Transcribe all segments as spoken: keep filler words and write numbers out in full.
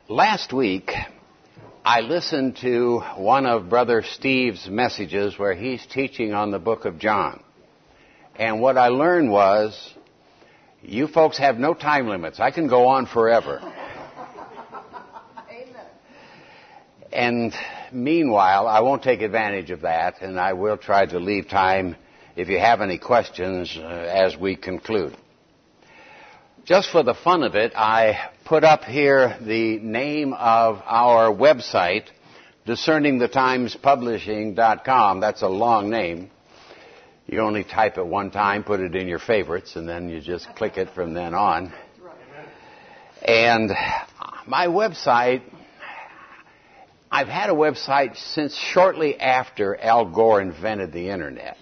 Last week, I listened to one of Brother Steve's messages where he's teaching on the book of John. And what I learned was, you folks have no time limits. I can go on forever. And meanwhile, I won't take advantage of that, and I will try to leave time if you have any questions uh, as we conclude. Just for the fun of it, I put up here the name of our website, discerning the times publishing dot com. That's a long name. You only type it one time, put it in your favorites, and then you just click it from then on. And my website, I've had a website since shortly after Al Gore invented the Internet.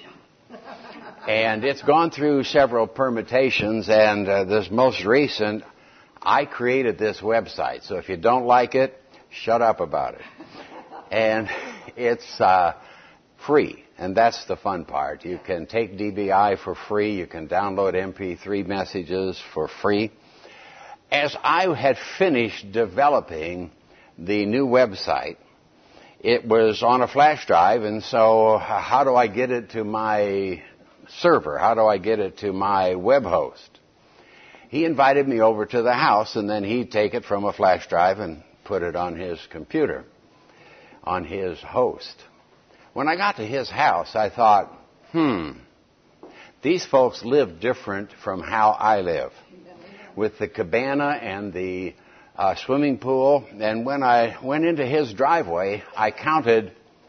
And it's gone through several permutations, and uh, this most recent, I created this website. So if you don't like it, shut up about it. And it's uh, free, and that's the fun part. You can take D B I for free. You can download M P three messages for free. As I had finished developing the new website, it was on a flash drive, and so how do I get it to my server? How do I get it to my web host? He invited me over to the house, and then he'd take it from a flash drive and put it on his computer, on his host. When I got to his house, I thought, hmm, these folks live different from how I live, with the cabana and the uh, swimming pool. And when I went into his driveway, I counted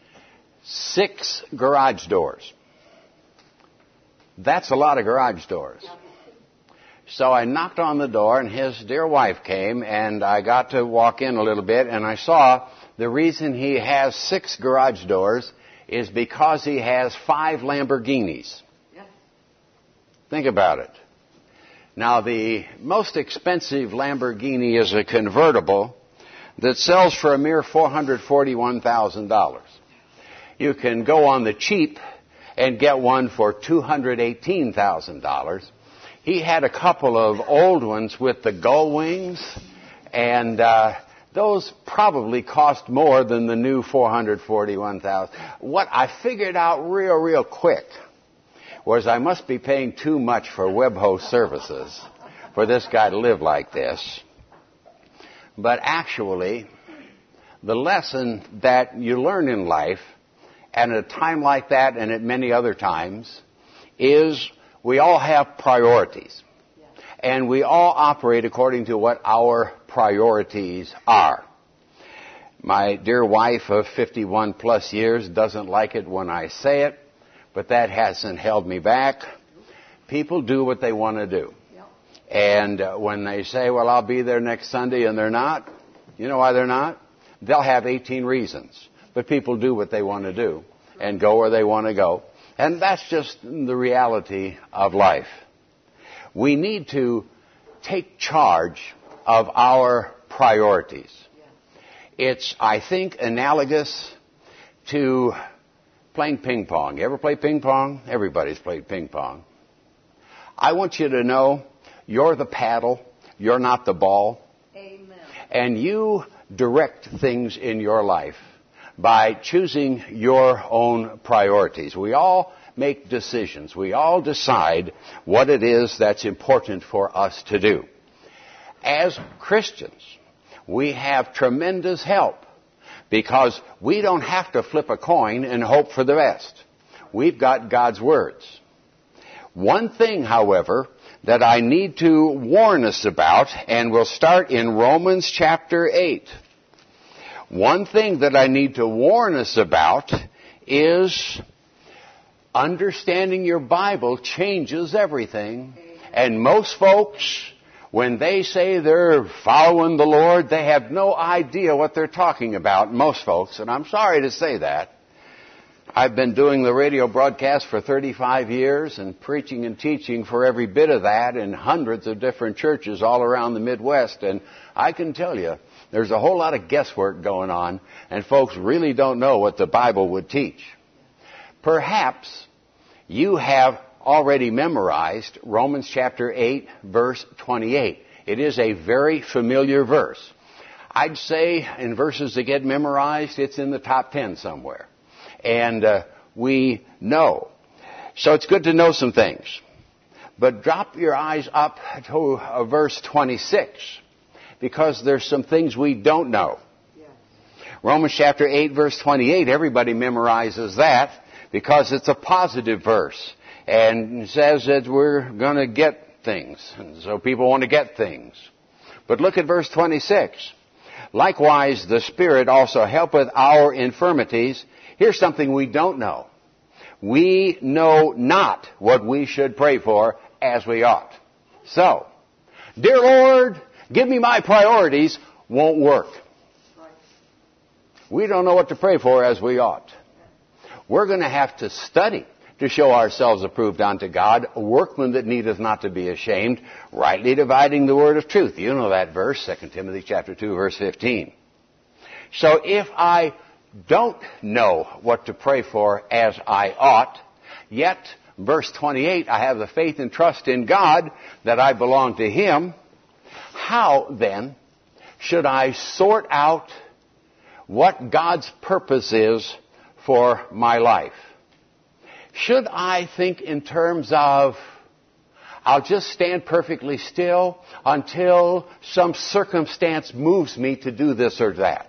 six garage doors. That's a lot of garage doors. So I knocked on the door, and his dear wife came, and I got to walk in a little bit, and I saw the reason he has six garage doors is because he has five Lamborghinis. Yes. Think about it. Now, the most expensive Lamborghini is a convertible that sells for a mere four hundred forty-one thousand dollars. You can go on the cheap and get one for two hundred eighteen thousand dollars. He had a couple of old ones with the gull wings, and uh, those probably cost more than the new four hundred forty-one thousand dollars. What I figured out real, real quick was I must be paying too much for web host services for this guy to live like this. But actually, the lesson that you learn in life, and at a time like that and at many other times, is we all have priorities. And we all operate according to what our priorities are. My dear wife of fifty-one plus years doesn't like it when I say it, but that hasn't held me back. People do what they want to do. And uh, when they say, well, I'll be there next Sunday, and they're not, you know why they're not? They'll have eighteen reasons. But people do what they want to do and go where they want to go. And that's just the reality of life. We need to take charge of our priorities. It's, I think, analogous to playing ping pong. You ever play ping pong? Everybody's played ping pong. I want you to know you're the paddle, you're not the ball. Amen. And you direct things in your life by choosing your own priorities. We all make decisions. We all decide what it is that's important for us to do. As Christians, we have tremendous help because we don't have to flip a coin and hope for the best. We've got God's words. One thing, however, that I need to warn us about, and we'll start in Romans chapter eight. One thing that I need to warn us about is understanding your Bible changes everything. And most folks, when they say they're following the Lord, they have no idea what they're talking about, most folks. And I'm sorry to say that. I've been doing the radio broadcast for thirty-five years and preaching and teaching for every bit of that in hundreds of different churches all around the Midwest. And I can tell you, there's a whole lot of guesswork going on, and folks really don't know what the Bible would teach. Perhaps you have already memorized Romans chapter eight, verse twenty-eight. It is a very familiar verse. I'd say in verses that get memorized, it's in the top ten somewhere. And uh, we know. So it's good to know some things. But drop your eyes up to uh, verse twenty-six, because there's some things we don't know. Yes. Romans chapter eight, verse twenty-eight, everybody memorizes that because it's a positive verse. And it says that we're going to get things. And so people want to get things. But look at verse twenty-six. Likewise, the Spirit also helpeth our infirmities. Here's something we don't know. We know not what we should pray for as we ought. So, dear Lord, give me my priorities, won't work. We don't know what to pray for as we ought. We're going to have to study to show ourselves approved unto God, a workman that needeth not to be ashamed, rightly dividing the word of truth. You know that verse, Second Timothy chapter two, verse fifteen. So if I don't know what to pray for as I ought, yet, verse twenty-eight, I have the faith and trust in God that I belong to Him, how then should I sort out what God's purpose is for my life? Should I think in terms of, I'll just stand perfectly still until some circumstance moves me to do this or that?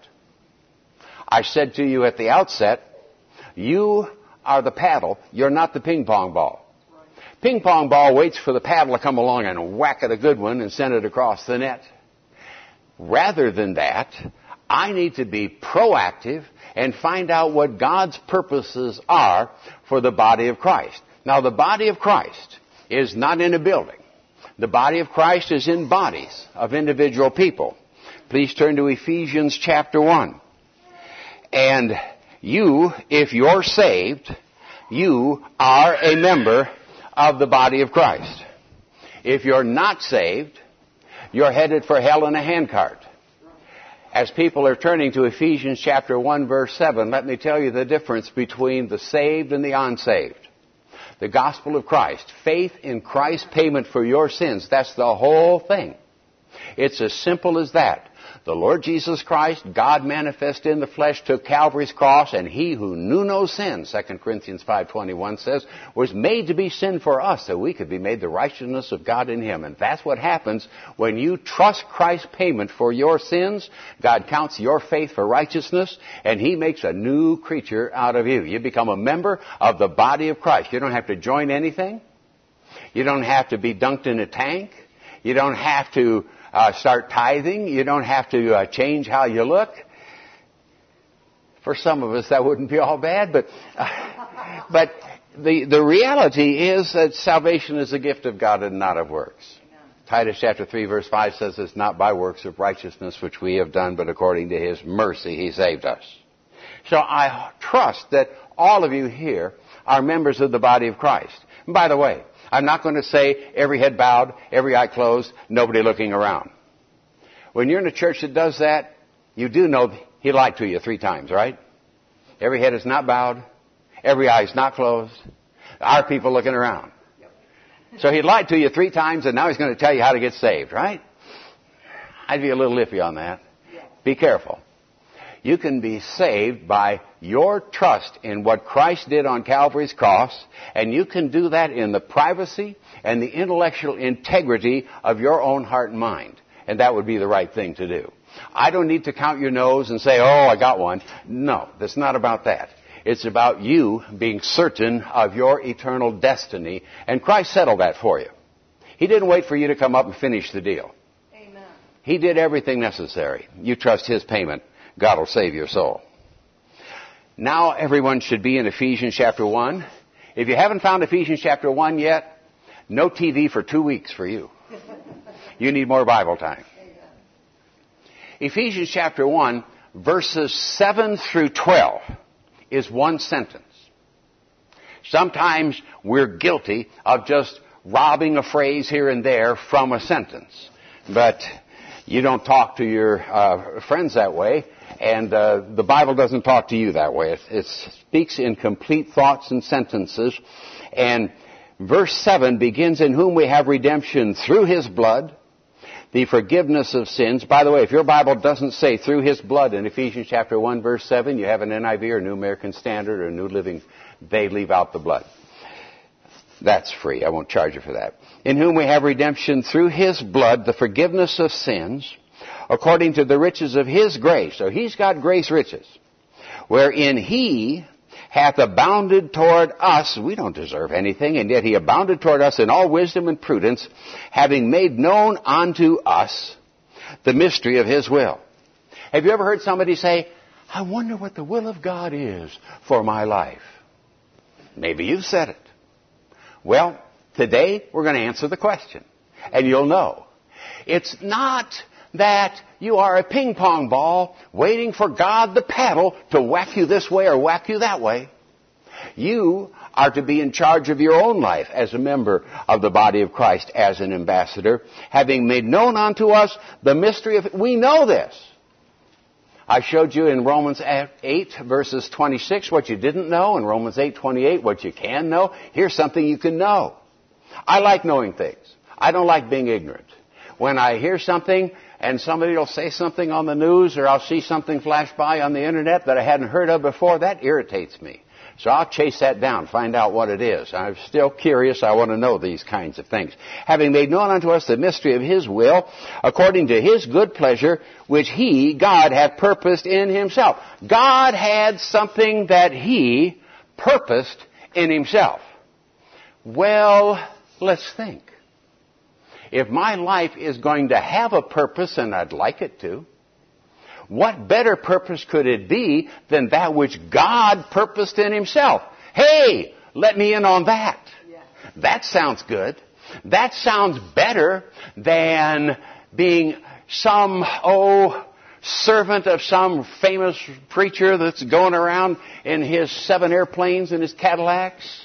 I said to you at the outset, you are the paddle, you're not the ping pong ball. Ping pong ball waits for the paddle to come along and whack at a good one and send it across the net. Rather than that, I need to be proactive and find out what God's purposes are for the body of Christ. Now, the body of Christ is not in a building. The body of Christ is in bodies of individual people. Please turn to Ephesians chapter one. And you, if you're saved, you are a member of the body of Christ. If you're not saved, you're headed for hell in a handcart. As people are turning to Ephesians chapter one, verse seven, let me tell you the difference between the saved and the unsaved. The gospel of Christ, faith in Christ's payment for your sins, that's the whole thing. It's as simple as that. The Lord Jesus Christ, God manifest in the flesh, took Calvary's cross, and He who knew no sin, Second Corinthians five twenty-one says, was made to be sin for us, so we could be made the righteousness of God in Him. And that's what happens when you trust Christ's payment for your sins. God counts your faith for righteousness, and He makes a new creature out of you. You become a member of the body of Christ. You don't have to join anything. You don't have to be dunked in a tank. You don't have to Uh, start tithing. You don't have to uh, change how you look. For some of us, that wouldn't be all bad, but uh, but the the reality is that salvation is a gift of God and not of works. Amen. Titus chapter three, verse five says, "It's not by works of righteousness which we have done, but according to His mercy He saved us." So I trust that all of you here are members of the body of Christ. And by the way, I'm not going to say every head bowed, every eye closed, nobody looking around. When you're in a church that does that, you do know He lied to you three times, right? Every head is not bowed, every eye is not closed. Our people looking around. So He lied to you three times, and now He's going to tell you how to get saved, right? I'd be a little iffy on that. Be careful. You can be saved by your trust in what Christ did on Calvary's cross, and you can do that in the privacy and the intellectual integrity of your own heart and mind. And that would be the right thing to do. I don't need to count your nose and say, oh, I got one. No, that's not about that. It's about you being certain of your eternal destiny, and Christ settled that for you. He didn't wait for you to come up and finish the deal. Amen. He did everything necessary. You trust His payment. God will save your soul. Now everyone should be in Ephesians chapter one. If you haven't found Ephesians chapter one yet, no T V for two weeks for you. You need more Bible time. Ephesians chapter one, verses seven through twelve is one sentence. Sometimes we're guilty of just robbing a phrase here and there from a sentence. But you don't talk to your uh, friends that way, and uh, the Bible doesn't talk to you that way. It, it speaks in complete thoughts and sentences. And verse seven begins, "In whom we have redemption through His blood, the forgiveness of sins. By the way, if your Bible doesn't say through His blood in Ephesians chapter one, verse seven, you have an N I V or New American Standard or New Living, they leave out the blood. That's free. I won't charge you for that. In whom we have redemption through His blood, the forgiveness of sins, according to the riches of His grace. So He's got grace riches, wherein He hath abounded toward us. We don't deserve anything, and yet He abounded toward us in all wisdom and prudence, having made known unto us the mystery of His will. Have you ever heard somebody say, I wonder what the will of God is for my life? Maybe you've said it. Well, today we're going to answer the question, and you'll know. It's not that you are a ping pong ball waiting for God the paddle to whack you this way or whack you that way. You are to be in charge of your own life as a member of the body of Christ, as an ambassador, having made known unto us the mystery of it. We know this. I showed you in Romans eight, verses twenty-six, what you didn't know. In Romans eight, twenty-eight, what you can know. Here's something you can know. I like knowing things. I don't like being ignorant. When I hear something and somebody will say something on the news, or I'll see something flash by on the internet that I hadn't heard of before, that irritates me. So I'll chase that down, find out what it is. I'm still curious. I want to know these kinds of things. Having made known unto us the mystery of His will, according to His good pleasure, which He, God, hath purposed in Himself. God had something that He purposed in Himself. Well, let's think. If my life is going to have a purpose, and I'd like it to, what better purpose could it be than that which God purposed in Himself? Hey, let me in on that. Yeah. That sounds good. That sounds better than being some, oh, servant of some famous preacher that's going around in his seven airplanes and his Cadillacs.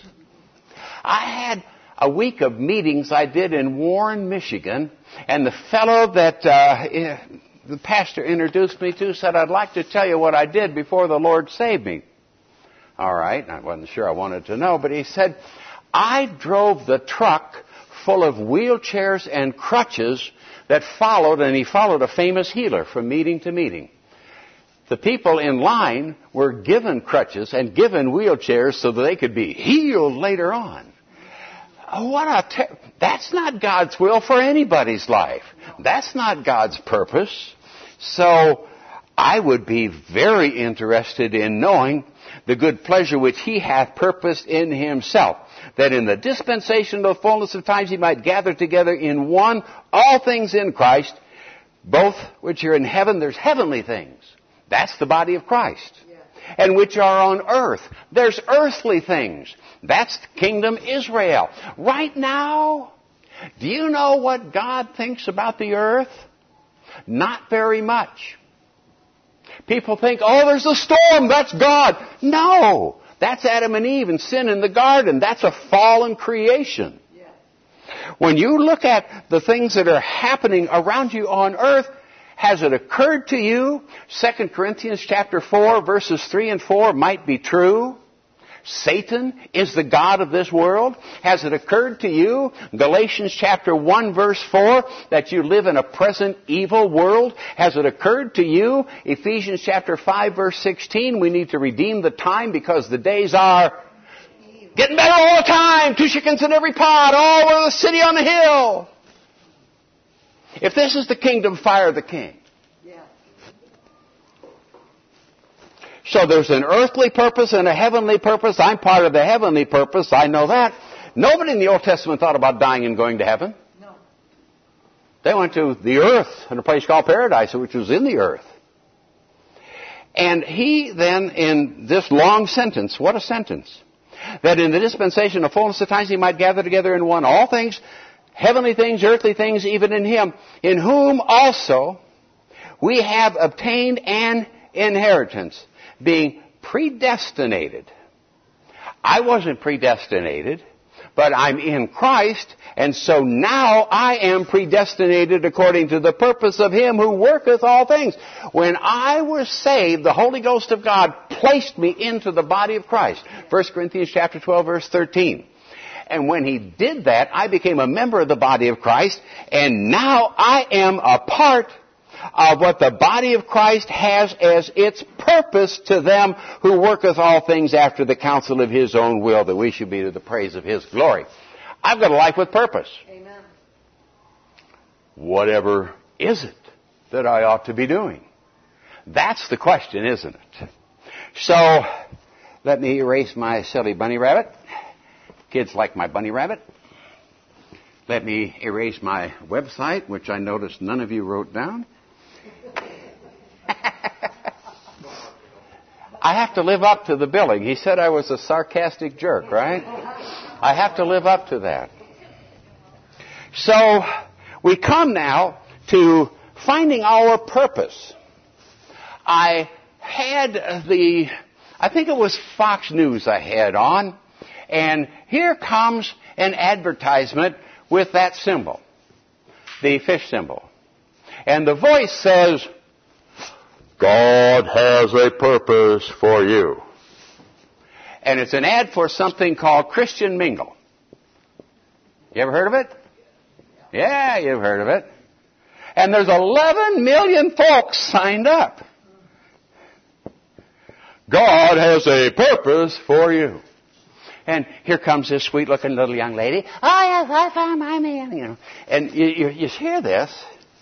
I had a week of meetings I did in Warren, Michigan, and the fellow that uh, the pastor introduced me to said, I'd like to tell you what I did before the Lord saved me. All right, I wasn't sure I wanted to know, but he said, I drove the truck full of wheelchairs and crutches that followed, and he followed a famous healer from meeting to meeting. The people in line were given crutches and given wheelchairs so that they could be healed later on. What a ter- That's not God's will for anybody's life. That's not God's purpose. So I would be very interested in knowing the good pleasure which He hath purposed in Himself, that in the dispensation of the fullness of times He might gather together in one all things in Christ, both which are in heaven. There's heavenly things. That's the body of Christ. And which are on earth. There's earthly things. That's kingdom Israel. Right now, do you know what God thinks about the earth? Not very much. People think, oh, there's a storm, that's God. No, that's Adam and Eve and sin in the garden. That's a fallen creation. When you look at the things that are happening around you on earth, has it occurred to you, Second Corinthians chapter four, verses three and four might be true? Satan is the god of this world? Has it occurred to you, Galatians chapter one, verse four, that you live in a present evil world? Has it occurred to you, Ephesians chapter five, verse sixteen, we need to redeem the time because the days are getting better all the time, two chickens in every pot, all over the city on the hill? If this is the kingdom, fire the king. Yeah. So there's an earthly purpose and a heavenly purpose. I'm part of the heavenly purpose. I know that. Nobody in the Old Testament thought about dying and going to heaven. No. They went to the earth in a place called paradise, which was in the earth. And he then, in this long sentence, what a sentence, that in the dispensation of fullness of times He might gather together in one all things, heavenly things, earthly things, even in Him, in whom also we have obtained an inheritance, being predestinated. I wasn't predestinated, but I'm in Christ, and so now I am predestinated according to the purpose of Him who worketh all things. When I was saved, the Holy Ghost of God placed me into the body of Christ. First Corinthians chapter twelve, verse thirteen. And when he did that, I became a member of the body of Christ, and now I am a part of what the body of Christ has as its purpose to them who worketh all things after the counsel of his own will, that we should be to the praise of his glory. I've got a life with purpose. Amen. Whatever is it that I ought to be doing? That's the question, isn't it? So, let me erase my silly bunny rabbit. Kids like my bunny rabbit. Let me erase my website, which I noticed none of you wrote down. I have to live up to the billing. He said I was a sarcastic jerk, right? I have to live up to that. So, we come now to finding our purpose. I had the, I think it was Fox News I had on, and here comes an advertisement with that symbol, the fish symbol. And the voice says, God has a purpose for you. And it's an ad for something called Christian Mingle. You ever heard of it? Yeah, you've heard of it. And there's eleven million folks signed up. God has a purpose for you. And here comes this sweet-looking little young lady. Oh, yes, I found my man. You know. And you, you, you hear this.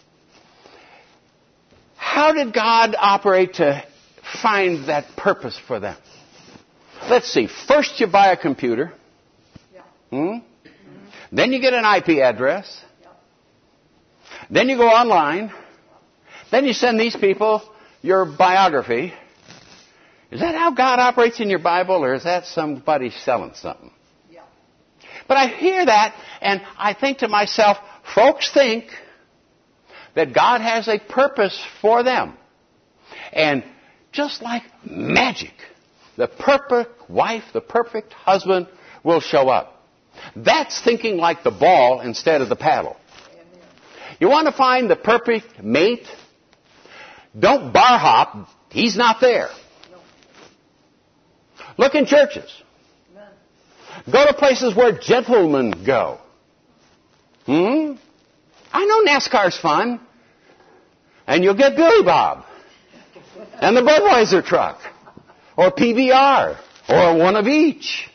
How did God operate to find that purpose for them? Let's see. First you buy a computer. Yeah. Hmm? Mm-hmm. Then you get an I P address. Yeah. Then you go online. Then you send these people your biography. Is that how God operates in your Bible, or is that somebody selling something? Yeah. But I hear that, and I think to myself, folks think that God has a purpose for them. And just like magic, the perfect wife, the perfect husband will show up. That's thinking like the ball instead of the paddle. Amen. You want to find the perfect mate? Don't bar hop. He's not there. Look in churches. Amen. Go to places where gentlemen go. Hmm? I know NASCAR's fun. And you'll get Billy Bob. And the Budweiser truck. Or P B R. Or one of each.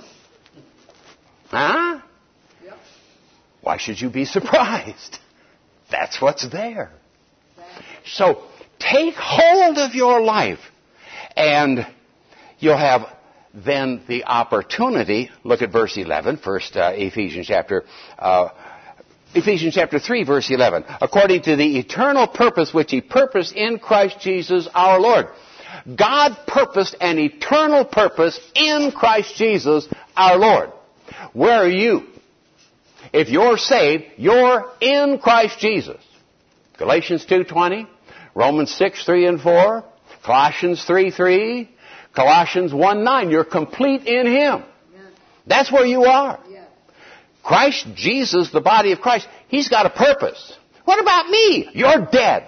Huh? Yep. Why should you be surprised? That's what's there. So, take hold of your life. And you'll have then the opportunity. Look at verse eleven, first uh, Ephesians chapter uh, Ephesians chapter three, verse eleven. According to the eternal purpose which He purposed in Christ Jesus our Lord. God purposed an eternal purpose in Christ Jesus our Lord. Where are you? If you're saved, you're in Christ Jesus. Galatians two twenty, Romans six three and four, Colossians three three, Colossians one nine. You're complete in Him. That's where you are. Christ Jesus, the body of Christ, He's got a purpose. What about me? You're dead.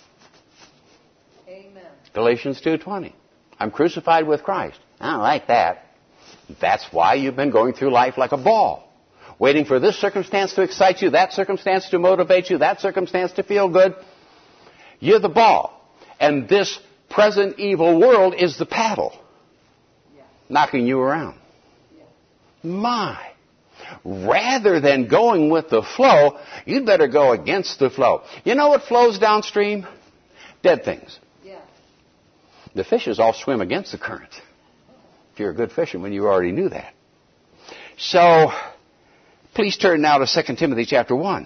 Amen. Galatians two twenty. I'm crucified with Christ. I don't like that. That's why you've been going through life like a ball. Waiting for this circumstance to excite you, that circumstance to motivate you, that circumstance to feel good. You're the ball. And this present evil world is the paddle. Yeah. Knocking you around. Yeah. My. Rather than going with the flow, you'd better go against the flow. You know what flows downstream? Dead things. Yeah. The fishes all swim against the current. If you're a good fisherman, you already knew that. So, please turn now to Second Timothy chapter one.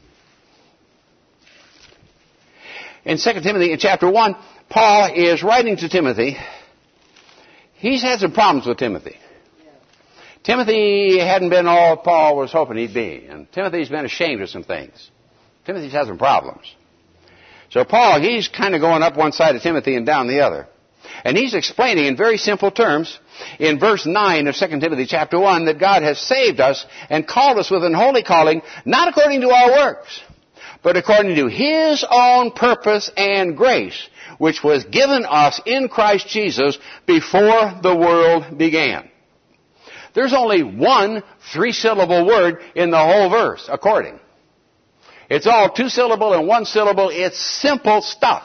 In Second Timothy in chapter one, Paul is writing to Timothy. He's had some problems with Timothy. Timothy hadn't been all Paul was hoping he'd be. And Timothy's been ashamed of some things. Timothy's had some problems. So Paul, he's kind of going up one side of Timothy and down the other. And he's explaining in very simple terms in verse nine of Second Timothy chapter one that God has saved us and called us with an holy calling, not according to our works, but according to His own purpose and grace, which was given us in Christ Jesus before the world began. There's only one three-syllable word in the whole verse, according. It's all two-syllable and one-syllable. It's simple stuff.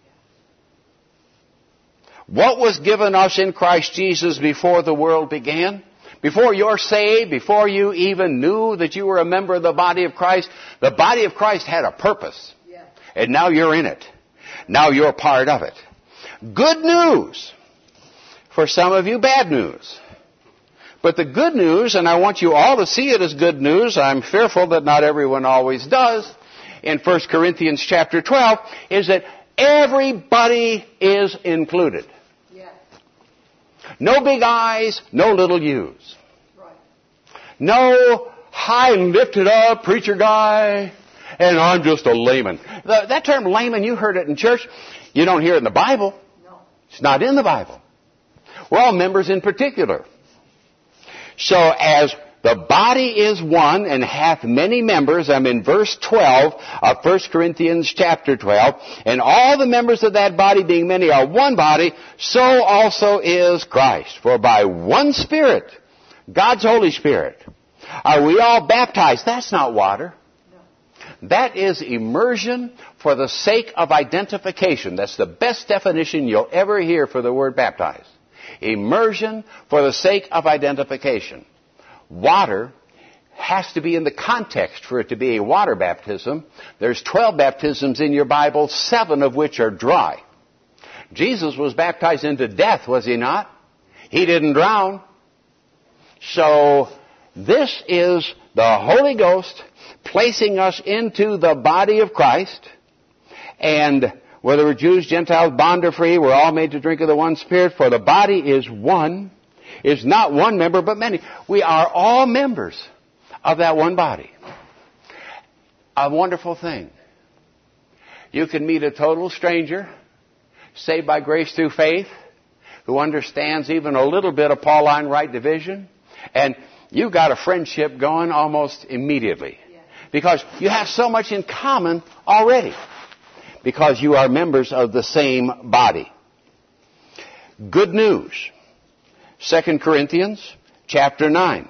What was given us in Christ Jesus before the world began? Before you're saved, before you even knew that you were a member of the body of Christ, the body of Christ had a purpose. Yeah. And now you're in it. Now you're part of it. Good news. For some of you, bad news. But the good news, and I want you all to see it as good news, I'm fearful that not everyone always does, in First Corinthians chapter twelve, is that everybody is included. No big I's, no little U's. Right. No high and lifted up preacher guy, and I'm just a layman. The, that term layman, you heard it in church. You don't hear it in the Bible. No. It's not in the Bible. We're all members in particular. So as the body is one and hath many members, I'm in verse twelve of First Corinthians chapter twelve, and all the members of that body being many are one body, so also is Christ. For by one Spirit, God's Holy Spirit, are we all baptized. That's not water. That is immersion for the sake of identification. That's the best definition you'll ever hear for the word baptized. Immersion for the sake of identification. Water has to be in the context for it to be a water baptism. There's twelve baptisms in your Bible, seven of which are dry. Jesus was baptized into death, was he not? He didn't drown. So this is the Holy Ghost placing us into the body of Christ. And whether we're Jews, Gentiles, bond or free, we're all made to drink of the one Spirit, for the body is one. Is not one member, but many. We are all members of that one body. A wonderful thing. You can meet a total stranger, saved by grace through faith, who understands even a little bit of Pauline right division, and you've got a friendship going almost immediately. Because you have so much in common already. Because you are members of the same body. Good news. Second Corinthians chapter nine.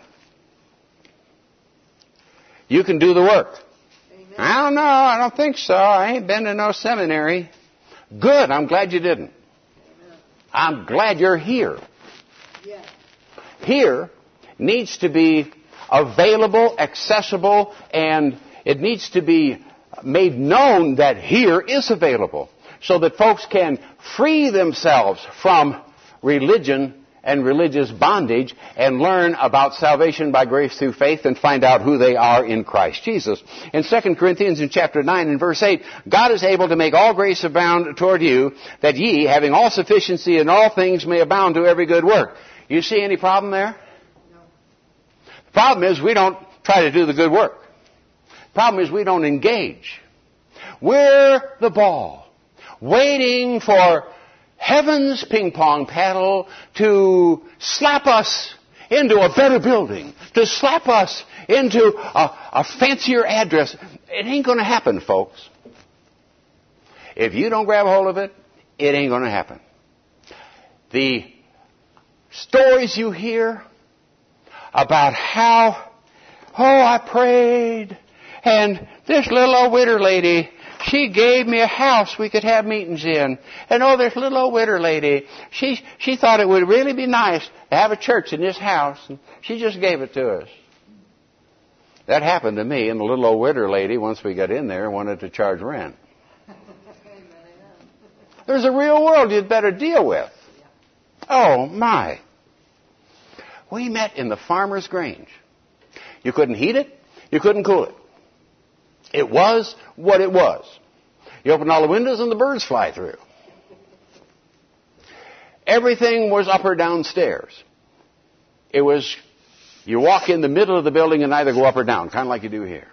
You can do the work. Amen. I don't know. I don't think so. I ain't been to no seminary. Good. I'm glad you didn't. Amen. I'm glad you're here. Yeah. Here needs to be available, accessible, and it needs to be made known that here is available so that folks can free themselves from religion and religious bondage and learn about salvation by grace through faith and find out who they are in Christ Jesus. In Second Corinthians in chapter nine and verse eight, God is able to make all grace abound toward you, that ye, having all sufficiency in all things, may abound to every good work. You see any problem there? No. The problem is we don't try to do the good work. The problem is we don't engage. We're the ball, waiting for heaven's ping pong paddle to slap us into a better building, to slap us into a, a fancier address. It ain't going to happen, folks. If you don't grab a hold of it, it ain't going to happen. The stories you hear about how, oh, I prayed, and this little old widow lady, she gave me a house we could have meetings in. And oh, this little old widow lady, she she thought it would really be nice to have a church in this house. And she just gave it to us. That happened to me, and the little old widow lady, once we got in there, wanted to charge rent. There's a real world you'd better deal with. Oh, my. We met in the Farmer's Grange. You couldn't heat it. You couldn't cool it. It was what it was. You open all the windows and the birds fly through. Everything was up or downstairs. It was, you walk in the middle of the building and either go up or down, kind of like you do here.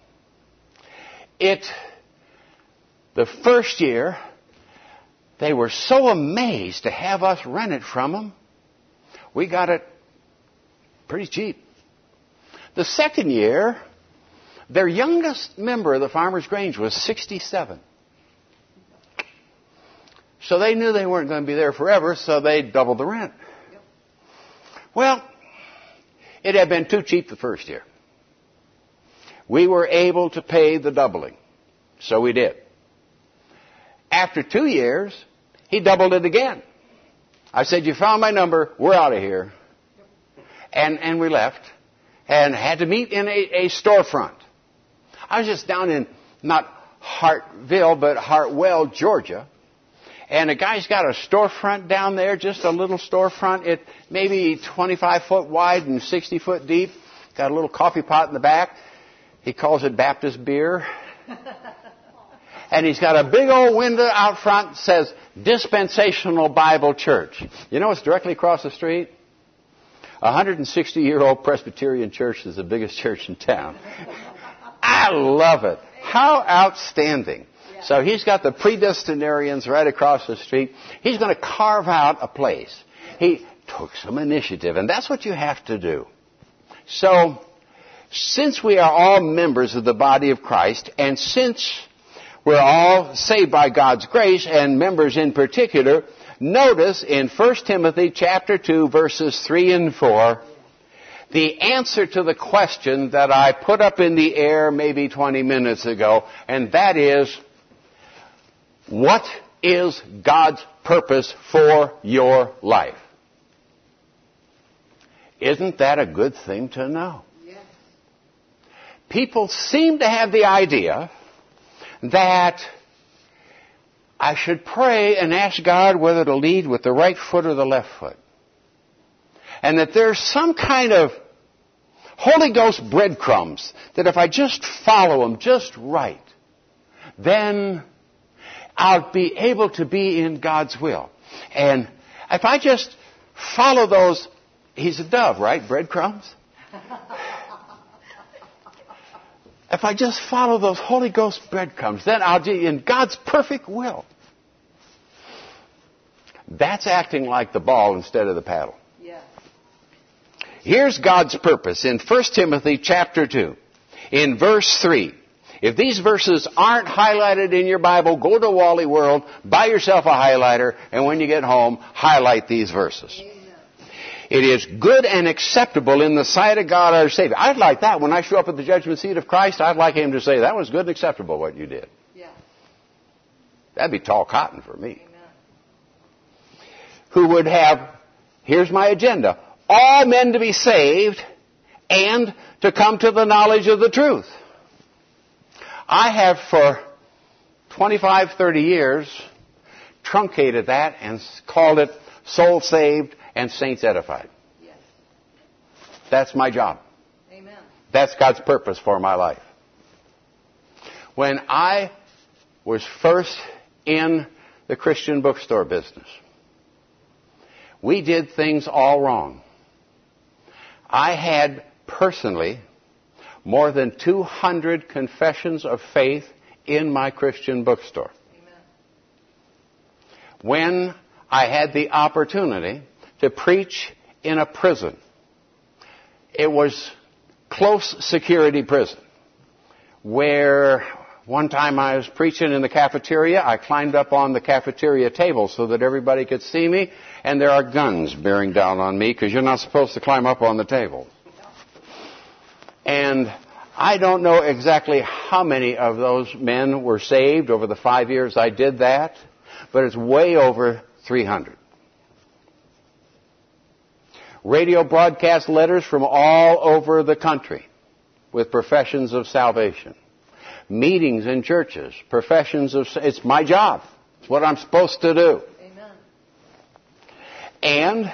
It, the first year, they were so amazed to have us rent it from them. We got it pretty cheap. The second year, their youngest member of the Farmer's Grange was sixty-seven. So they knew they weren't going to be there forever, so they doubled the rent. Well, It had been too cheap the first year. We were able to pay the doubling. So we did. After two years, he doubled it again. I said, you found my number. We're out of here. And, and we left and had to meet in a, a storefront. I was just down in, not Hartville, but Hartwell, Georgia. And a guy's got a storefront down there, just a little storefront. It maybe twenty-five foot wide and sixty foot deep. Got a little coffee pot in the back. He calls it Baptist beer. And he's got a big old window out front that says Dispensational Bible Church. You know what's directly across the street? A one hundred sixty year old Presbyterian church is the biggest church in town. I love it. How outstanding. So he's got the predestinarians right across the street. He's going to carve out a place. He took some initiative, and that's what you have to do. So, since we are all members of the body of Christ, and since we're all saved by God's grace, and members in particular, notice in First Timothy chapter two, verses three and four, the answer to the question that I put up in the air maybe twenty minutes ago, and that is, what is God's purpose for your life? Isn't that a good thing to know? Yes. People seem to have the idea that I should pray and ask God whether to lead with the right foot or the left foot. And that there's some kind of Holy Ghost breadcrumbs that if I just follow them just right, then I'll be able to be in God's will. And if I just follow those, he's a dove, right? Breadcrumbs? If I just follow those Holy Ghost breadcrumbs, then I'll be in God's perfect will. That's acting like the ball instead of the paddle. Yeah. Here's God's purpose in First Timothy chapter two, in verse three. If these verses aren't highlighted in your Bible, go to Wally World, buy yourself a highlighter, and when you get home, highlight these verses. Amen. It is good and acceptable in the sight of God our Savior. I'd like that. When I show up at the judgment seat of Christ, I'd like Him to say, that was good and acceptable what you did. Yeah. That'd be tall cotton for me. Amen. Who would have, here's my agenda, all men to be saved and to come to the knowledge of the truth. I have for twenty-five, thirty years truncated that and called it soul saved and saints edified. Yes. That's my job. Amen. That's God's purpose for my life. When I was first in the Christian bookstore business, we did things all wrong. I had personally more than two hundred confessions of faith in my Christian bookstore. Amen. When I had the opportunity to preach in a prison, it was close security prison, where one time I was preaching in the cafeteria. I climbed up on the cafeteria table so that everybody could see me, and there are guns bearing down on me because you're not supposed to climb up on the table. And I don't know exactly how many of those men were saved over the five years I did that, but it's way over three hundred. Radio broadcast letters from all over the country with professions of salvation. Meetings in churches, professions of... It's my job. It's what I'm supposed to do. Amen. And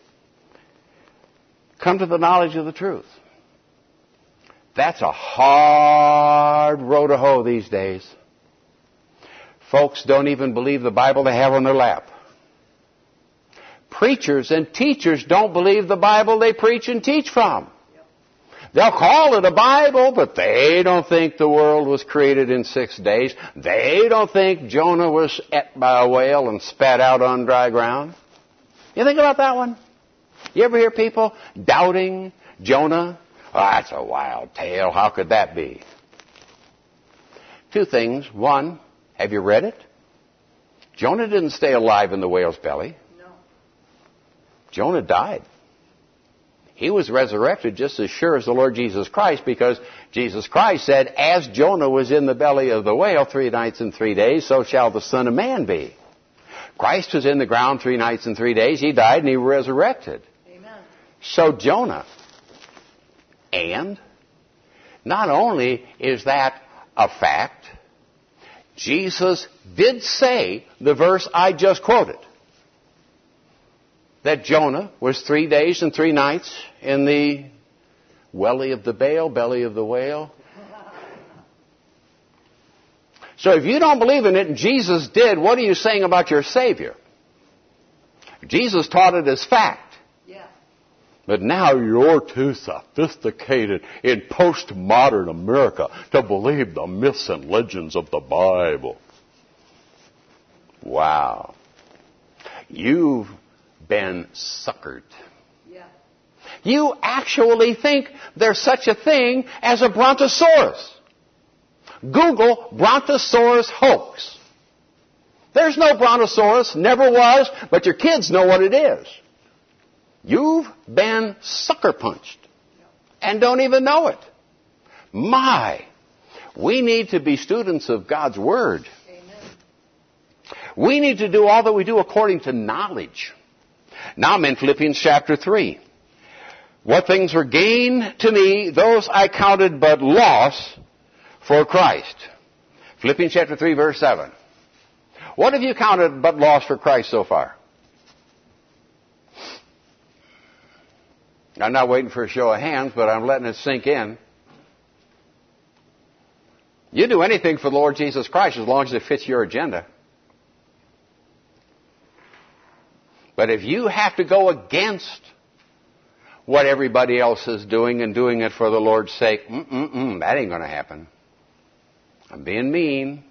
come to the knowledge of the truth. That's a hard row to hoe these days. Folks don't even believe the Bible they have on their lap. Preachers and teachers don't believe the Bible they preach and teach from. They'll call it a Bible, but they don't think the world was created in six days. They don't think Jonah was ate by a whale and spat out on dry ground. You think about that one? You ever hear people doubting Jonah? Oh, that's a wild tale. How could that be? Two things. One, have you read it? Jonah didn't stay alive in the whale's belly. No. Jonah died. He He was resurrected just as sure as the Lord Jesus Christ, because Jesus Christ said, as Jonah was in the belly of the whale three nights and three days, so shall the Son of Man be. Christ was in the ground three nights and three days. He died and he resurrected. Amen. So Jonah. And not only is that a fact, Jesus did say the verse I just quoted, that Jonah was three days and three nights in the welly of the Baal, belly of the whale. So if you don't believe in it and Jesus did, what are you saying about your Savior? Jesus taught it as fact. Yeah. But now you're too sophisticated in postmodern America to believe the myths and legends of the Bible. Wow. You've been suckered. Yeah. You actually think there's such a thing as a brontosaurus. Google brontosaurus hoax. There's no brontosaurus, never was, but your kids know what it is. You've been sucker punched and don't even know it. My, we need to be students of God's Word. Amen. We need to do all that we do according to knowledge. Now I'm in Philippians chapter three. What things were gain to me, those I counted but loss for Christ. Philippians chapter three, verse seven. What have you counted but loss for Christ so far? I'm not waiting for a show of hands, but I'm letting it sink in. You do anything for the Lord Jesus Christ as long as it fits your agenda. But if you have to go against what everybody else is doing and doing it for the Lord's sake, mm-mm-mm, that ain't going to happen. I'm being mean.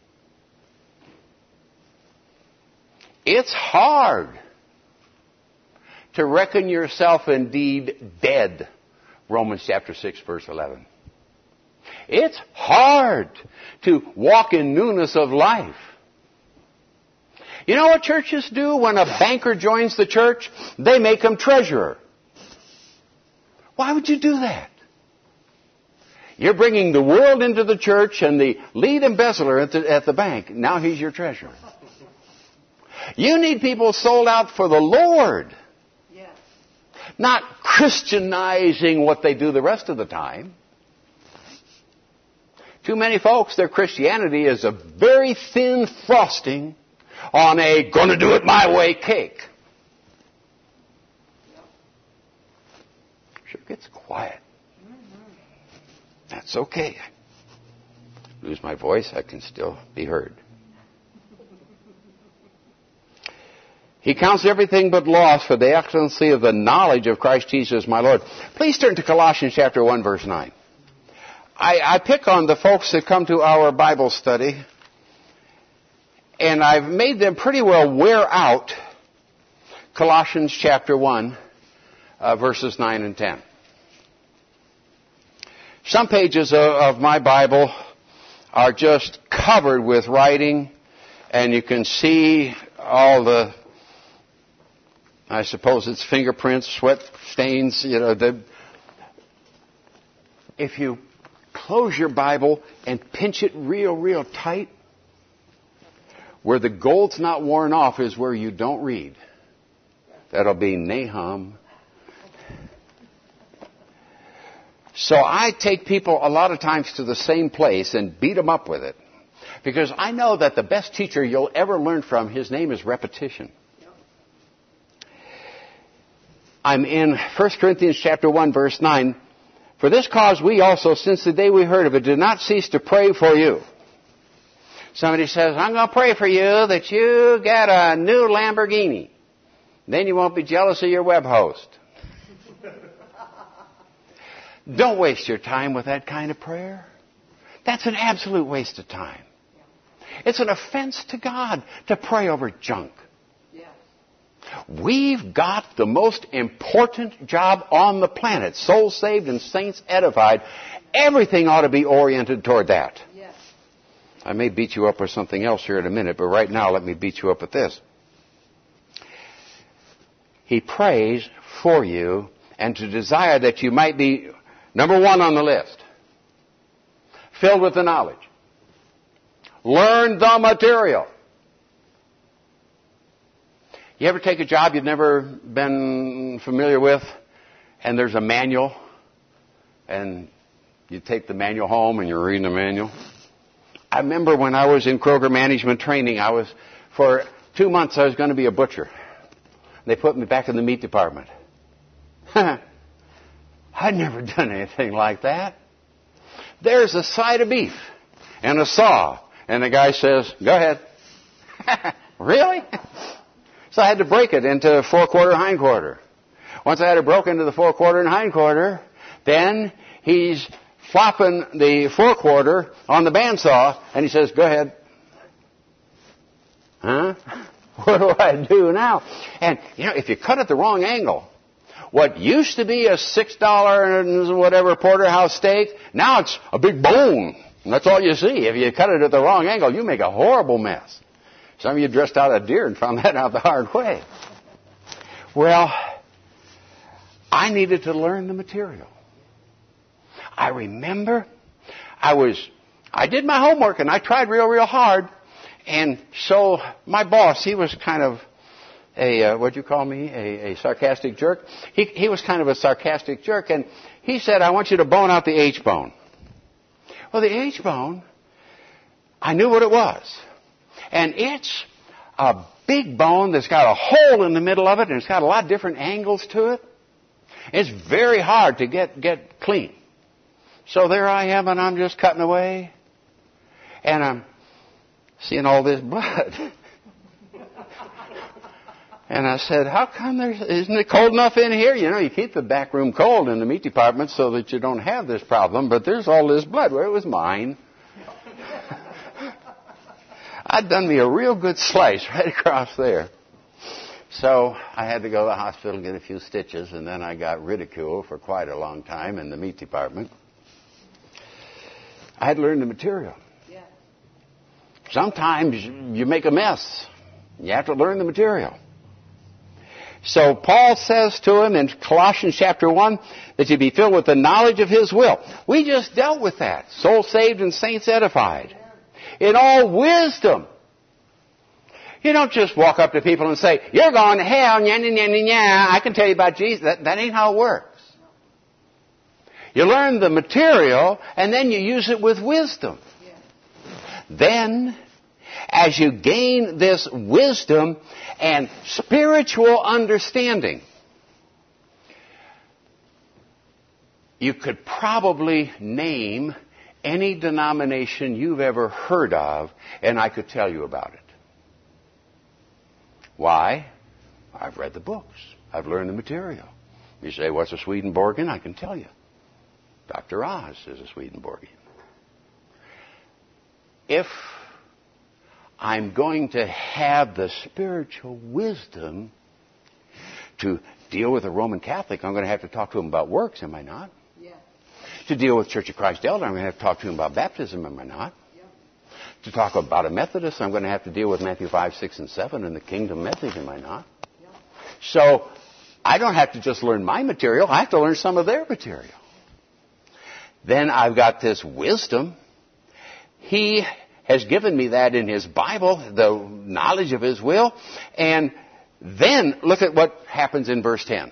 It's hard to reckon yourself indeed dead. Romans chapter six, verse eleven. It's hard to walk in newness of life. You know what churches do when a banker joins the church? They make him treasurer. Why would you do that? You're bringing the world into the church and the lead embezzler at the, at the bank. Now he's your treasurer. You need people sold out for the Lord. Yes. Not Christianizing what they do the rest of the time. Too many folks, their Christianity is a very thin frosting on a gonna do it my way cake. Sure gets quiet. That's okay. Lose my voice, I can still be heard. He counts everything but loss for the excellency of the knowledge of Christ Jesus my Lord. Please turn to Colossians chapter one, verse nine. I, I pick on the folks that come to our Bible study, and I've made them pretty well wear out Colossians chapter one, uh, verses nine and ten. Some pages of, of my Bible are just covered with writing, and you can see all the, I suppose it's fingerprints, sweat stains, you know. The, if you close your Bible and pinch it real, real tight, where the gold's not worn off is where you don't read. That'll be Nahum. So I take people a lot of times to the same place and beat them up with it. Because I know that the best teacher you'll ever learn from, his name is repetition. I'm in First Corinthians chapter one, verse nine. For this cause we also, since the day we heard of it, did not cease to pray for you. Somebody says, I'm going to pray for you that you get a new Lamborghini. Then you won't be jealous of your web host. Don't waste your time with that kind of prayer. That's an absolute waste of time. It's an offense to God to pray over junk. We've got the most important job on the planet. Souls saved and saints edified. Everything ought to be oriented toward that. Yes. I may beat you up with something else here in a minute, but right now let me beat you up with this. He prays for you and to desire that you might be number one on the list. Filled with the knowledge. Learn the material. You ever take a job you've never been familiar with, and there's a manual, and you take the manual home and you're reading the manual? I remember when I was in Kroger management training, I was, for two months I was going to be a butcher. They put me back in the meat department. I'd never done anything like that. There's a side of beef and a saw. And the guy says, go ahead. Really? So I had to break it into four-quarter, hindquarter. Once I had it broken into the four-quarter and hindquarter, then he's flopping the four-quarter on the bandsaw, and he says, go ahead. Huh? What do I do now? And, you know, if you cut at the wrong angle, what used to be a six dollar and whatever porterhouse steak, now it's a big bone. And that's all you see. If you cut it at the wrong angle, you make a horrible mess. Some of you dressed out a deer and found that out the hard way. Well, I needed to learn the material. I remember I was, I did my homework and I tried real, real hard. And so my boss, he was kind of a, uh, what'd you call me, a, a sarcastic jerk. He, he was kind of a sarcastic jerk. And he said, I want you to bone out the H-bone. Well, the H-bone, I knew what it was. And it's a big bone that's got a hole in the middle of it, and it's got a lot of different angles to it. It's very hard to get, get clean. So there I am, and I'm just cutting away. And I'm seeing all this blood. And I said, how come there isn't it cold enough in here? You know, you keep the back room cold in the meat department so that you don't have this problem, but there's all this blood. Well, it was mine. I'd done me a real good slice right across there. So I had to go to the hospital and get a few stitches, and then I got ridiculed for quite a long time in the meat department. I had to learn the material. Yeah. Sometimes you make a mess. You have to learn the material. So Paul says to him in Colossians chapter one that you be filled with the knowledge of His will. We just dealt with that. Soul saved and saints edified. In all wisdom. You don't just walk up to people and say, you're going to hell, nya, nya, nya, nya, nya. I can tell you about Jesus. That, that ain't how it works. You learn the material, and then you use it with wisdom. Then, as you gain this wisdom and spiritual understanding, you could probably name any denomination you've ever heard of, and I could tell you about it. Why? I've read the books. I've learned the material. You say, what's a Swedenborgian? I can tell you. Doctor Oz is a Swedenborgian. If I'm going to have the spiritual wisdom to deal with a Roman Catholic, I'm going to have to talk to him about works, am I not? Yeah. To deal with Church of Christ Elder, I'm going to have to talk to him about baptism, am I not? Yeah. To talk about a Methodist, I'm going to have to deal with Matthew five, six, and seven and the kingdom message, am I not? Yeah. So I don't have to just learn my material, I have to learn some of their material. Then I've got this wisdom. He has given me that in His Bible, the knowledge of His will. And then look at what happens in verse ten.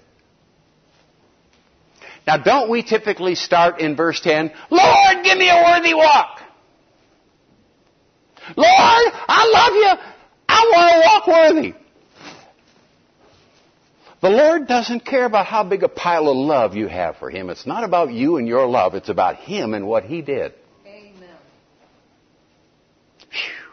Now, don't we typically start in verse ten, Lord, give me a worthy walk. Lord, I love you. I want to walk worthy. The Lord doesn't care about how big a pile of love you have for Him. It's not about you and your love. It's about Him and what He did. Amen. Whew.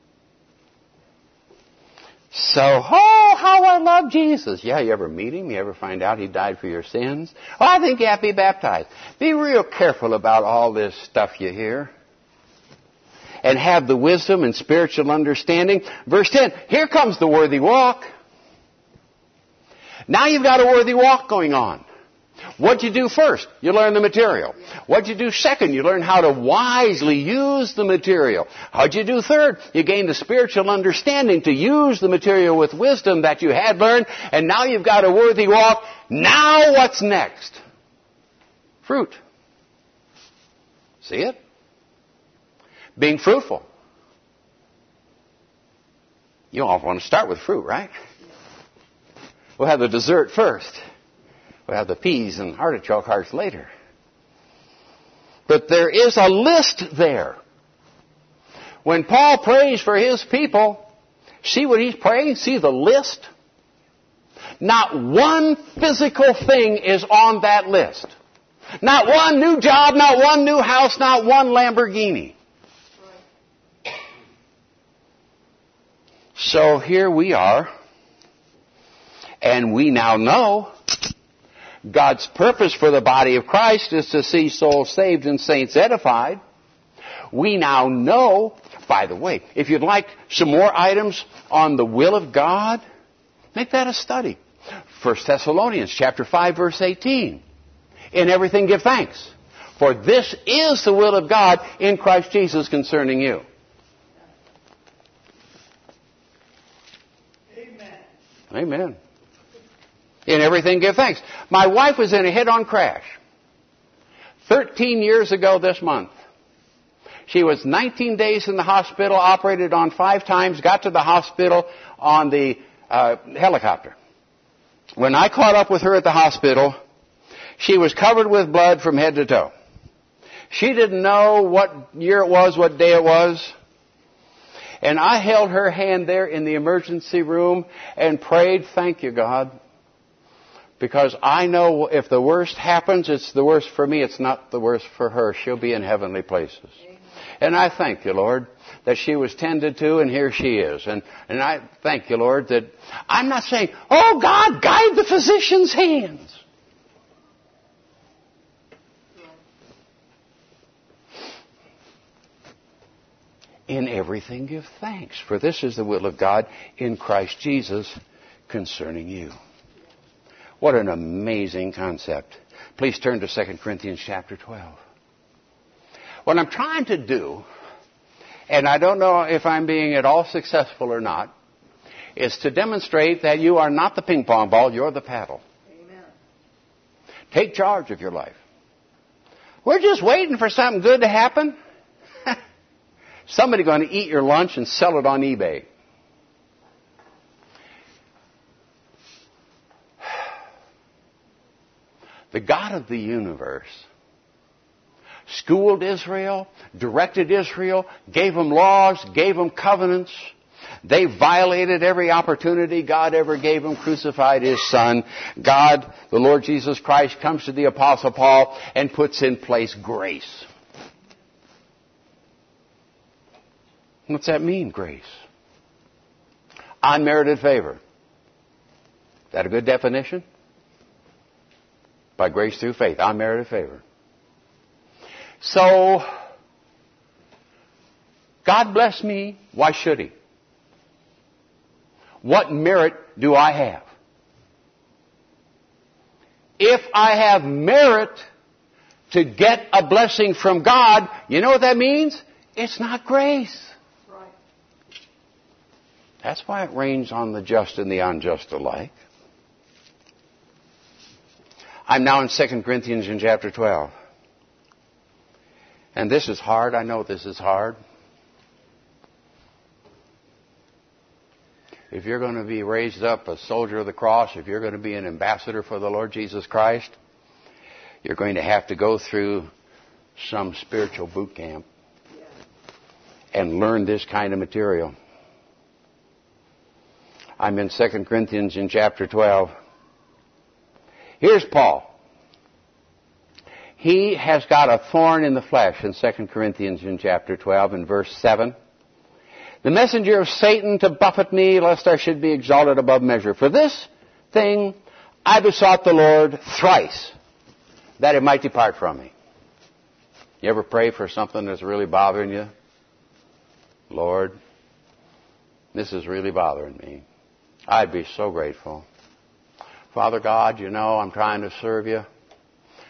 So, oh, how I love Jesus. Yeah, you ever meet Him? You ever find out He died for your sins? Oh, I think you have to be baptized. Be real careful about all this stuff you hear. And have the wisdom and spiritual understanding. Verse ten, here comes the worthy walk. Now you've got a worthy walk going on. What'd you do first? You learn the material. What'd you do second? You learn how to wisely use the material. How'd you do third? You gained the spiritual understanding to use the material with wisdom that you had learned, and now you've got a worthy walk. Now what's next? Fruit. See it? Being fruitful. You all want to start with fruit, right? We'll have the dessert first. We'll have the peas and artichoke hearts later. But there is a list there. When Paul prays for his people, see what he's praying? See the list? Not one physical thing is on that list. Not one new job, not one new house, not one Lamborghini. So here we are, and we now know God's purpose for the body of Christ is to see souls saved and saints edified. We now know, by the way, if you'd like some more items on the will of God, make that a study. First Thessalonians chapter five, verse eighteen. In everything give thanks, for this is the will of God in Christ Jesus concerning you. Amen. Amen. In everything give thanks. My wife was in a head-on crash thirteen years ago this month. She was nineteen days in the hospital, operated on five times, got to the hospital on the uh, helicopter. When I caught up with her at the hospital, she was covered with blood from head to toe. She didn't know what year it was, what day it was. And I held her hand there in the emergency room and prayed, thank you, God. Because I know if the worst happens, it's the worst for me. It's not the worst for her. She'll be in heavenly places. Amen. And I thank you, Lord, that she was tended to, and here she is. And, and I thank you, Lord, that I'm not saying, oh, God, guide the physician's hands. In everything give thanks, for this is the will of God in Christ Jesus concerning you. What an amazing concept. Please turn to Second Corinthians chapter twelve. What I'm trying to do, and I don't know if I'm being at all successful or not, is to demonstrate that you are not the ping pong ball, you're the paddle. Amen. Take charge of your life. We're just waiting for something good to happen. Somebody going to eat your lunch and sell it on eBay. The God of the universe schooled Israel, directed Israel, gave them laws, gave them covenants. They violated every opportunity God ever gave them, crucified His Son. God, the Lord Jesus Christ, comes to the Apostle Paul and puts in place grace. What's that mean, grace? Unmerited favor. Is that a good definition? By grace through faith. Unmerited favor. So, God bless me. Why should He? What merit do I have? If I have merit to get a blessing from God, you know what that means? It's not grace. Right. That's why it rains on the just and the unjust alike. I'm now in Second Corinthians in chapter twelve. And this is hard. I know this is hard. If you're going to be raised up a soldier of the cross, if you're going to be an ambassador for the Lord Jesus Christ, you're going to have to go through some spiritual boot camp and learn this kind of material. I'm in Second Corinthians in chapter twelve. Here's Paul. He has got a thorn in the flesh in Second Corinthians in chapter twelve in verse seven. The messenger of Satan to buffet me, lest I should be exalted above measure. For this thing I besought the Lord thrice, that it might depart from me. You ever pray for something that's really bothering you? Lord, this is really bothering me. I'd be so grateful. Father God, you know I'm trying to serve you.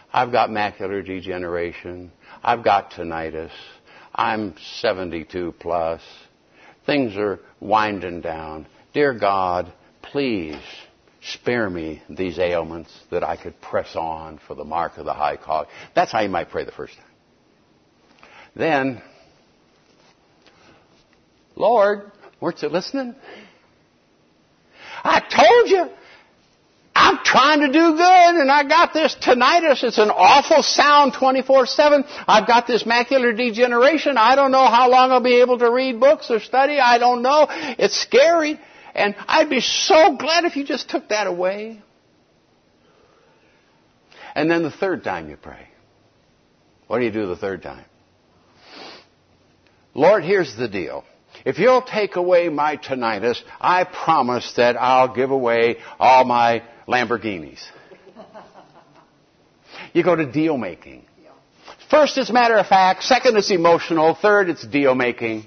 I've got macular degeneration. I've got tinnitus. I'm seventy-two plus. Things are winding down. Dear God, please spare me these ailments that I could press on for the mark of the high calling. That's how you might pray the first time. Then, Lord, weren't you listening? I told you, I'm trying to do good, and I got this tinnitus. It's an awful sound twenty-four seven. I've got this macular degeneration. I don't know how long I'll be able to read books or study. I don't know. It's scary. And I'd be so glad if you just took that away. And then the third time you pray. What do you do the third time? Lord, here's the deal. If you'll take away my tinnitus, I promise that I'll give away all my Lamborghinis. You go to deal making. First, it's matter of fact. Second, it's emotional. Third, it's deal making.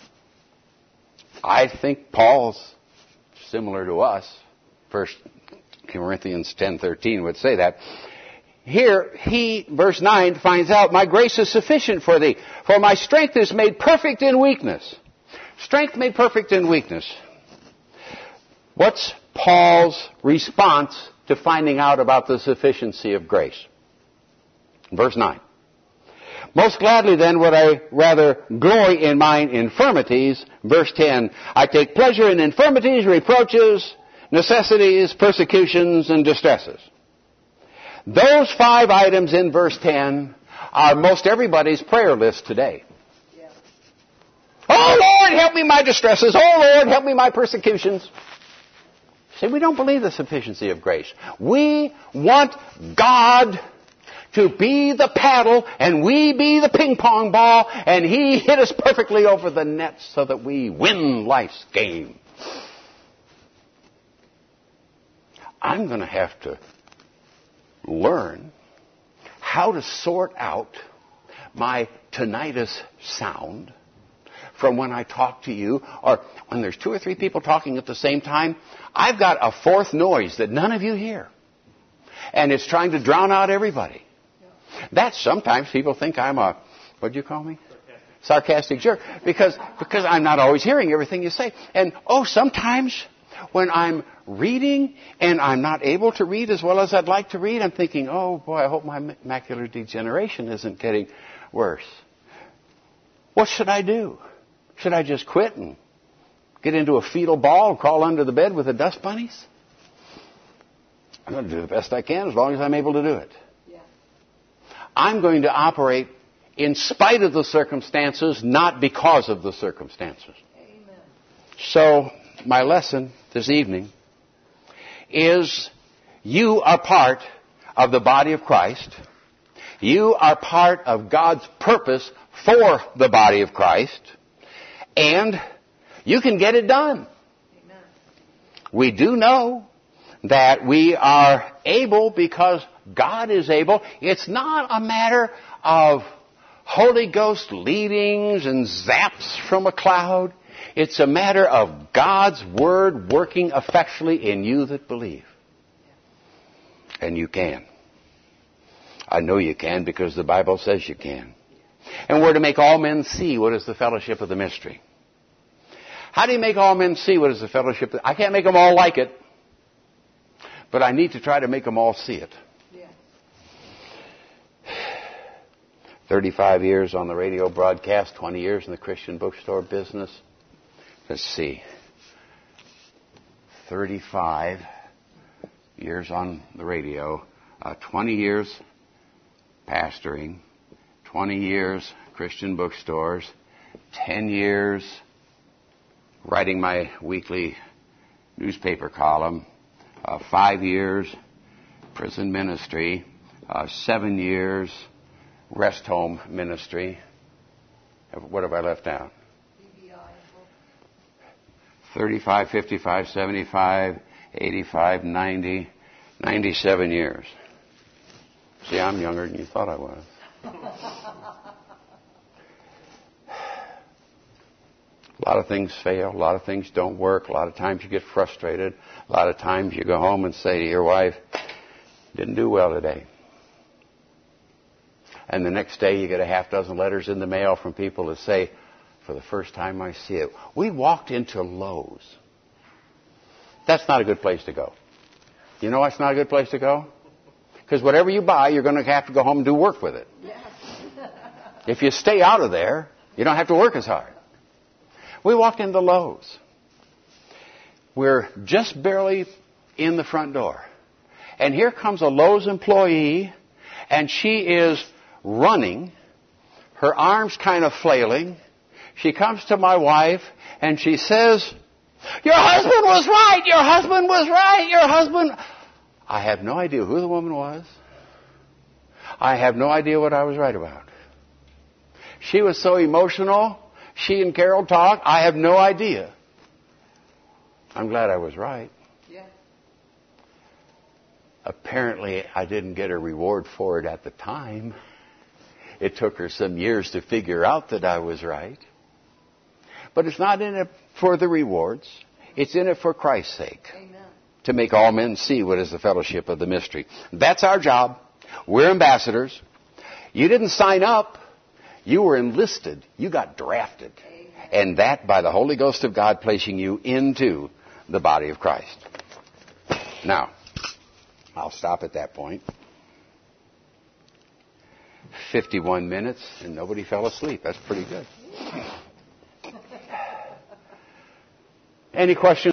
I think Paul's similar to us. First Corinthians ten thirteen would say that. Here, he, verse nine, finds out, my grace is sufficient for thee, for my strength is made perfect in weakness. Strength made perfect in weakness. What's Paul's response to finding out about the sufficiency of grace? Verse nine. Most gladly then would I rather glory in mine infirmities. Verse ten. I take pleasure in infirmities, reproaches, necessities, persecutions, and distresses. Those five items in verse ten are most everybody's prayer list today. Yeah. Oh Lord, help me my distresses. Oh Lord, help me my persecutions. See, we don't believe the sufficiency of grace. We want God to be the paddle and we be the ping pong ball and He hit us perfectly over the net so that we win life's game. I'm going to have to learn how to sort out my tinnitus sound from when I talk to you, or when there's two or three people talking at the same time. I've got a fourth noise that none of you hear. And it's trying to drown out everybody. Yeah. That sometimes people think I'm a, what'd you call me? Sarcastic, Sarcastic jerk. Because, because I'm not always hearing everything you say. And, oh, sometimes when I'm reading and I'm not able to read as well as I'd like to read, I'm thinking, oh boy, I hope my macular degeneration isn't getting worse. What should I do? Should I just quit and get into a fetal ball and crawl under the bed with the dust bunnies? I'm going to do the best I can as long as I'm able to do it. Yeah. I'm going to operate in spite of the circumstances, not because of the circumstances. Amen. So, my lesson this evening is you are part of the body of Christ. You are part of God's purpose for the body of Christ. And you can get it done. Amen. We do know that we are able because God is able. It's not a matter of Holy Ghost leadings and zaps from a cloud. It's a matter of God's Word working effectually in you that believe. And you can. I know you can because the Bible says you can. And we're to make all men see what is the fellowship of the mystery. How do you make all men see what is the fellowship? I can't make them all like it. But I need to try to make them all see it. Yeah. thirty-five years on the radio broadcast, twenty years in the Christian bookstore business. Let's see. thirty-five years on the radio, uh, twenty years pastoring, twenty years Christian bookstores, ten years writing my weekly newspaper column, uh, five years prison ministry, uh, seven years rest home ministry. What have I left out? thirty-five, fifty-five, seventy-five, eighty-five, ninety, ninety-seven years. See, I'm younger than you thought I was. A lot of things fail. A lot of things don't work. A lot of times you get frustrated. A lot of times you go home and say to your wife, didn't do well today. And the next day you get a half dozen letters in the mail from people that say, for the first time I see it. We walked into Lowe's. That's not a good place to go. You know why it's not a good place to go? Because whatever you buy, you're going to have to go home and do work with it. If you stay out of there, you don't have to work as hard. We walked into Lowe's. We're just barely in the front door. And here comes a Lowe's employee, and she is running, her arms kind of flailing. She comes to my wife, and she says, your husband was right, your husband was right, your husband... I have no idea who the woman was. I have no idea what I was right about. She was so emotional. She and Carol talked. I have no idea. I'm glad I was right. Yeah. Apparently, I didn't get a reward for it at the time. It took her some years to figure out that I was right. But it's not in it for the rewards. It's in it for Christ's sake. Amen. To make all men see what is the fellowship of the mystery. That's our job. We're ambassadors. You didn't sign up. You were enlisted. You got drafted. Amen. And that by the Holy Ghost of God placing you into the body of Christ. Now, I'll stop at that point. fifty-one minutes and nobody fell asleep. That's pretty good. Any questions?